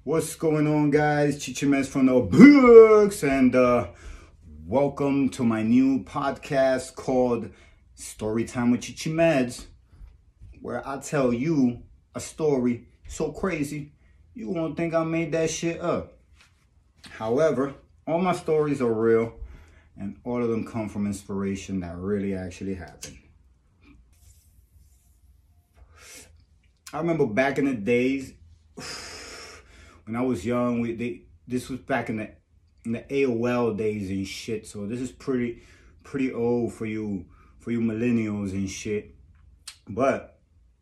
What's going on, guys? Chichimez from the books, and welcome to my new podcast called Storytime with Chichimez, where I tell you a story so crazy you won't think I made that shit up. However, all my stories are real, and all of them come from inspiration that really actually happened. I remember back in the days when I was young. This was back in the AOL days and shit. So this is pretty old for you millennials and shit. But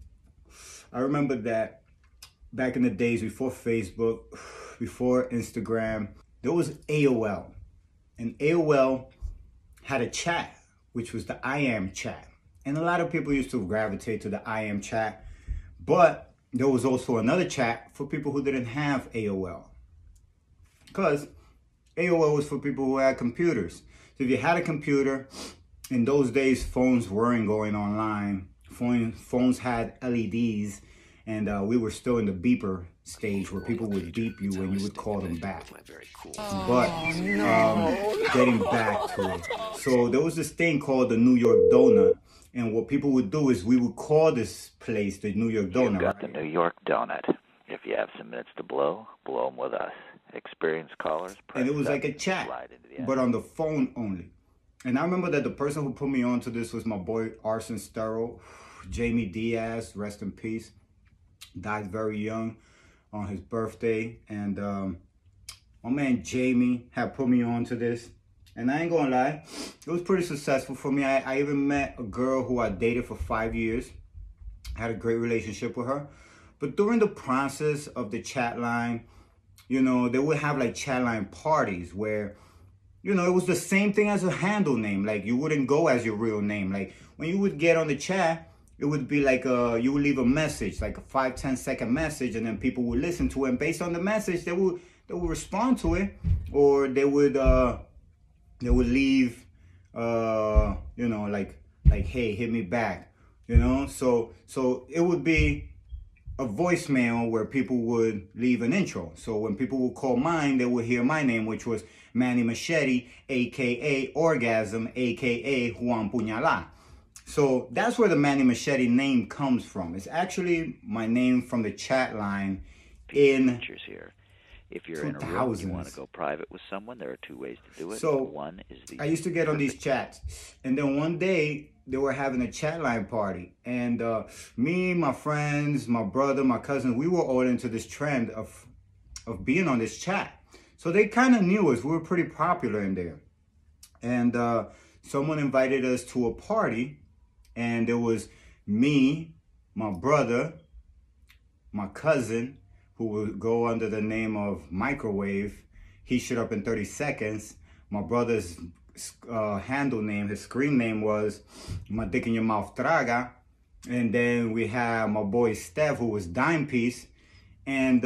I remember that back in the days before Facebook, before Instagram, there was AOL. And AOL had a chat, which was the I Am chat. And a lot of people used to gravitate to the I Am chat. But there was also another chat for people who didn't have AOL. Because AOL was for people who had computers. So if you had a computer, in those days phones weren't going online. Phones had LEDs, and we were still in the beeper stage where people would beep you and you would call them back. But getting back to it. So there was this thing called the New York Donut. And what people would do is we would call this place the New York Donut. You've got the New York Donut. If you have some minutes to blow them with us. Experienced callers. And it was like a chat, but on the phone only. And I remember that the person who put me on to this was my boy Arson Sterro, Jamie Diaz, rest in peace. Died very young on his birthday. And my man Jamie had put me on to this. And I ain't gonna lie, it was pretty successful for me. I even met a girl who I dated for 5 years. I had a great relationship with her. But during the process of the chat line, you know, they would have like chat line parties where, you know, it was the same thing as a handle name. Like you wouldn't go as your real name. Like when you would get on the chat, it would be like you would leave a message, like a 5-10 second message, and then people would listen to it. And based on the message, they would respond to it, or they would leave, you know, like, hey, hit me back, you know? So it would be a voicemail where people would leave an intro. So when people would call mine, they would hear my name, which was Manny Machete, a.k.a. Orgasm, a.k.a. Juan Puñalá. So that's where the Manny Machete name comes from. It's actually my name from the chat line in here. If you're in a room and you want to go private with someone, there are two ways to do it. So one is I used to get on these chats, and then one day they were having a chat line party, and me, my friends, my brother, my cousin, we were all into this trend of being on this chat. So they kind of knew us. We were pretty popular in there, and someone invited us to a party, and there was me, my brother, my cousin, who would go under the name of Microwave. He showed up in 30 seconds. My brother's handle name, his screen name was My Dick in Your Mouth Traga. And then we had my boy Steph, who was Dime Piece. And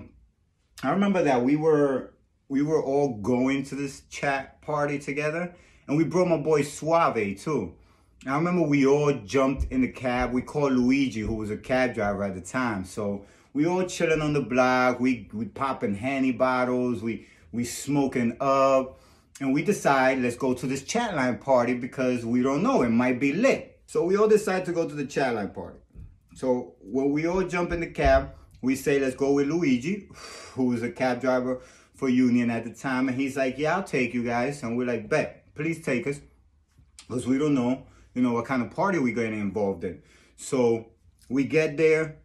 I remember that we were all going to this chat party together. And we brought my boy Suave too. I remember we all jumped in the cab. We called Luigi, who was a cab driver at the time. So we all chilling on the block. We popping Henny bottles. We smoking up. And we decide, let's go to this chat line party because we don't know, it might be lit. So we all decide to go to the chat line party. So when we all jump in the cab, we say, let's go with Luigi, who was a cab driver for Union at the time. And he's like, yeah, I'll take you guys. And we're like, bet, please take us. Because we don't know, you know, what kind of party we're getting involved in. So we get there.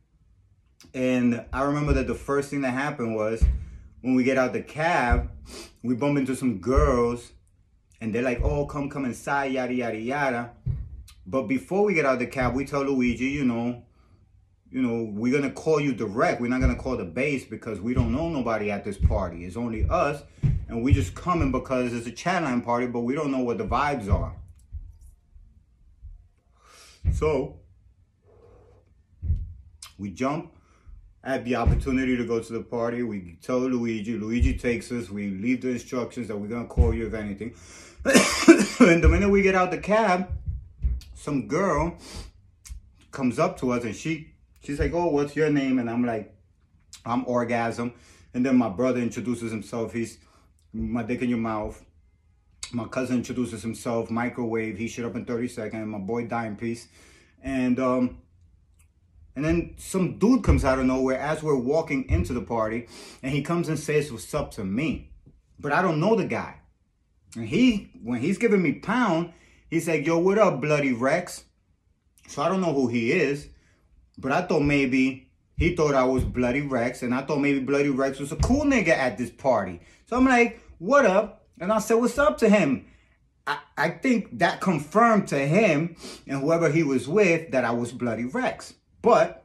And I remember that the first thing that happened was when we get out the cab, we bump into some girls and they're like, oh, come inside, yada, yada, yada. But before we get out the cab, we tell Luigi, you know, we're going to call you direct. We're not going to call the base because we don't know nobody at this party. It's only us. And we just coming because it's a chat line party, but we don't know what the vibes are. So we jump. I had the opportunity to go to the party. We tell Luigi. Luigi takes us. We leave the instructions that we're going to call you if anything. And the minute we get out the cab, some girl comes up to us and she's like, oh, what's your name? And I'm like, I'm Orgasm. And then my brother introduces himself. He's my dick in your mouth. My cousin introduces himself, microwave. He shit up in 30 seconds. My boy die in peace. And then some dude comes out of nowhere as we're walking into the party, and he comes and says what's up to me. But I don't know the guy. And when he's giving me pound, he's like, yo, what up, Bloody Rex? So I don't know who he is, but I thought maybe he thought I was Bloody Rex, and I thought maybe Bloody Rex was a cool nigga at this party. So I'm like, what up? And I said, what's up to him? I think that confirmed to him and whoever he was with that I was Bloody Rex. But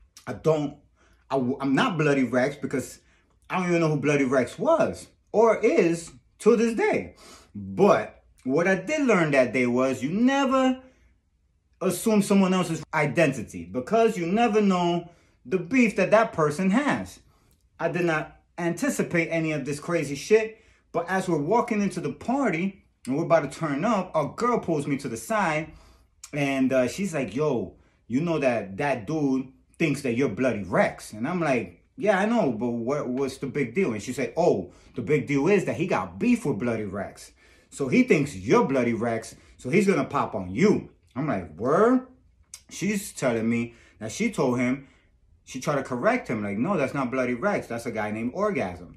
I'm not Bloody Rex because I don't even know who Bloody Rex was or is to this day. But what I did learn that day was you never assume someone else's identity because you never know the beef that person has. I did not anticipate any of this crazy shit, but as we're walking into the party and we're about to turn up, a girl pulls me to the side and she's like, yo, you know that dude thinks that you're Bloody Rex. And I'm like, yeah, I know, but what's the big deal? And she said, oh, the big deal is that he got beef with Bloody Rex. So he thinks you're Bloody Rex, so he's gonna pop on you. I'm like, word? She's telling me that she told him, she tried to correct him, like, no, that's not Bloody Rex, that's a guy named Orgasm.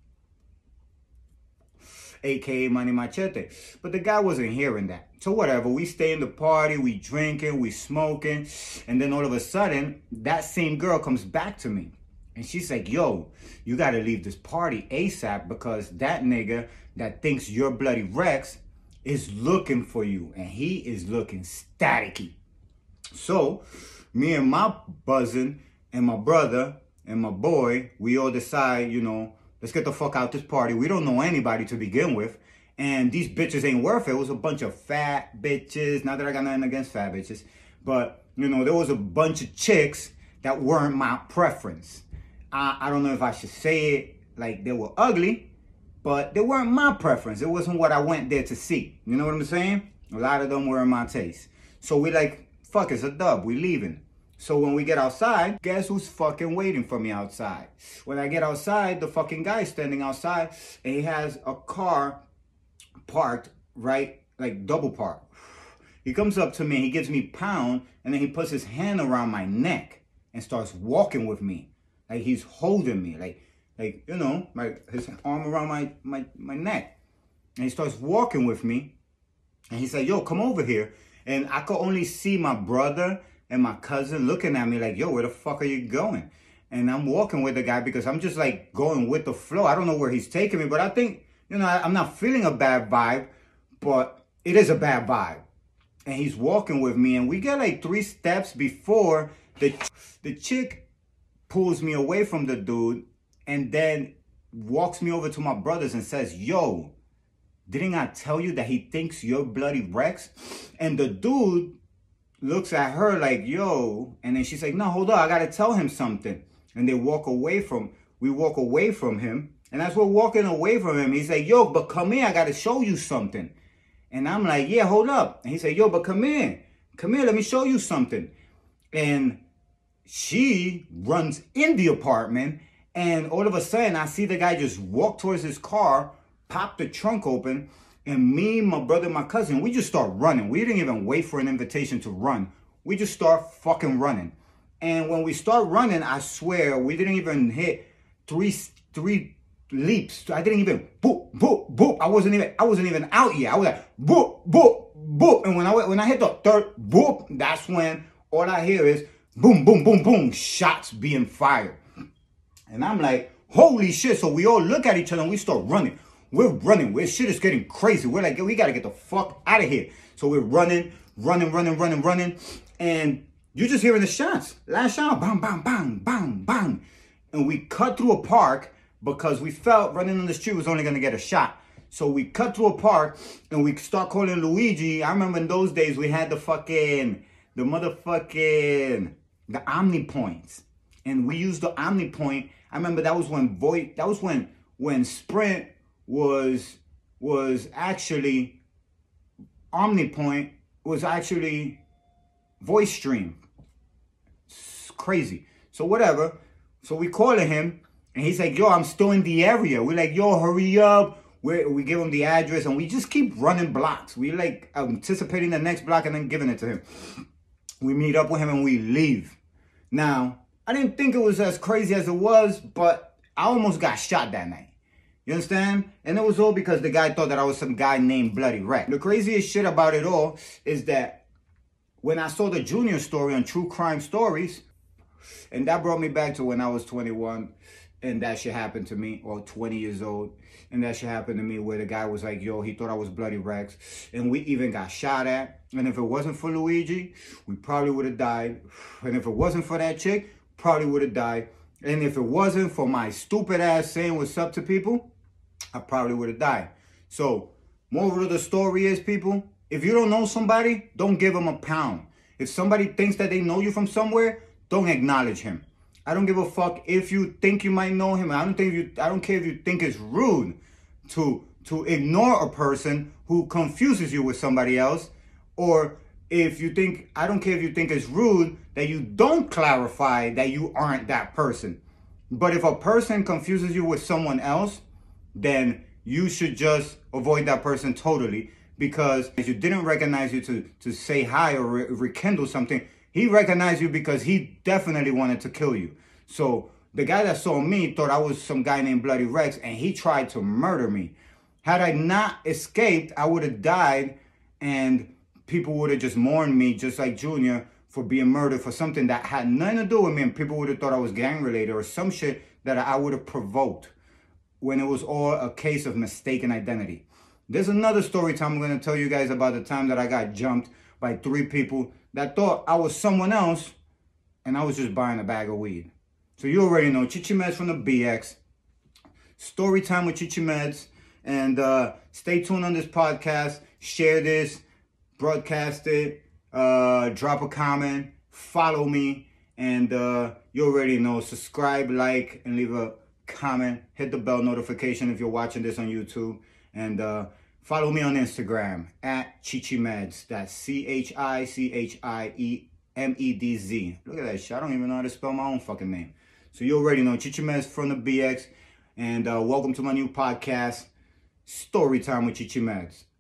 AKA Money Machete. But the guy wasn't hearing that. So whatever, we stay in the party, we drinking, we smoking, and then all of a sudden, that same girl comes back to me. And she's like, yo, you gotta leave this party ASAP because that nigga that thinks you're Bloody Rex is looking for you. And he is looking staticky. So, me and my buzzin' and my brother and my boy, we all decide, you know, let's get the fuck out this party. We don't know anybody to begin with. And these bitches ain't worth it. It was a bunch of fat bitches. Not that I got nothing against fat bitches. But, you know, there was a bunch of chicks that weren't my preference. I don't know if I should say it like they were ugly, but they weren't my preference. It wasn't what I went there to see. You know what I'm saying? A lot of them were in my taste. So we like, fuck, it's a dub. We leaving. So when we get outside, guess who's fucking waiting for me outside? When I get outside, the fucking guy's standing outside and he has a car parked, right? Like double parked. He comes up to me, he gives me pound, and then he puts his hand around my neck and starts walking with me. Like he's holding me, like you know, like his arm around my neck. And he starts walking with me. And he said, yo, come over here. And I could only see my brother and my cousin looking at me like, yo, where the fuck are you going? And I'm walking with the guy because I'm just like going with the flow. I don't know where he's taking me, but I think, you know, I'm not feeling a bad vibe, but it is a bad vibe. And he's walking with me and we get like 3 steps before the chick pulls me away from the dude and then walks me over to my brothers and says, yo, didn't I tell you that he thinks you're Bloody Rex? And the dude looks at her like, yo, and then she's like, no, hold on, I gotta tell him something. And we walk away from him. And as we're walking away from him, he's like, yo, but come here, I gotta show you something. And I'm like, yeah, hold up. And he said, yo, but come here, let me show you something. And she runs in the apartment, and all of a sudden, I see the guy just walk towards his car, pop the trunk open, and me, my brother, my cousin, we just start running. We didn't even wait for an invitation to run. We just start fucking running. And when we start running, I swear, we didn't even hit three leaps. I didn't even boop, boop, boop. I wasn't even out yet. I was like, boop, boop, boop. And when I hit the third boop, that's when all I hear is boom, boom, boom, boom, shots being fired. And I'm like, holy shit. So we all look at each other and we start running. We're running. Shit is getting crazy. We're like, we got to get the fuck out of here. So we're running. And you're just hearing the shots. Last shot, bang, bang, bang, bang, bang. And we cut through a park because we felt running on the street was only going to get a shot. So we cut through a park and we start calling Luigi. I remember in those days we had the Omni points. And we used the Omni point. I remember that was when Sprint was actually OmniPoint was actually voice stream. It's crazy. So whatever. So we calling him And he's like, yo, I'm still in the area. We're like, yo, hurry up. We give him the address and we just keep running blocks. We like anticipating the next block and then giving it to him. We meet up with him and we leave. Now, I didn't think it was as crazy as it was, but I almost got shot that night. You understand? And it was all because the guy thought that I was some guy named Bloody Rex. The craziest shit about it all is that when I saw the Junior story on True Crime Stories, and that brought me back to when I was 21, and that shit happened to me, or 20 years old, and that shit happened to me where the guy was like, yo, he thought I was Bloody Rex, and we even got shot at. And if it wasn't for Luigi, we probably would have died. And if it wasn't for that chick, probably would have died. And if it wasn't for my stupid ass saying what's up to people, I probably would have died. So, moral of the story is, people, if you don't know somebody, don't give them a pound. If somebody thinks that they know you from somewhere, don't acknowledge him. I don't give a fuck if you think you might know him. I don't care if you think it's rude to ignore a person who confuses you with somebody else, or I don't care if you think it's rude that you don't clarify that you aren't that person. But if a person confuses you with someone else, then you should just avoid that person totally, because if you didn't recognize you to say hi or rekindle something, he recognized you because he definitely wanted to kill you. So the guy that saw me thought I was some guy named Bloody Rex, and he tried to murder me. Had I not escaped, I would have died, and people would have just mourned me, just like Junior, for being murdered for something that had nothing to do with me, and people would have thought I was gang related or some shit that I would have provoked, when it was all a case of mistaken identity. There's another story time I'm going to tell you guys about the time that I got jumped by 3 people that thought I was someone else, and I was just buying a bag of weed. So you already know, Chichi Meds from the BX. Story time with Chichi Meds. And stay tuned on this podcast. Share this. Broadcast it. Drop a comment. Follow me. And you already know, subscribe, like, and leave a comment. Hit the bell notification if you're watching this on YouTube. And follow me on Instagram at Chichi Meds. That's ChichiMedz. Look at that shit. I don't even know how to spell my own fucking name. So you already know, Chichi Meds from the BX. And welcome to my new podcast, Story Time with Chichi Meds.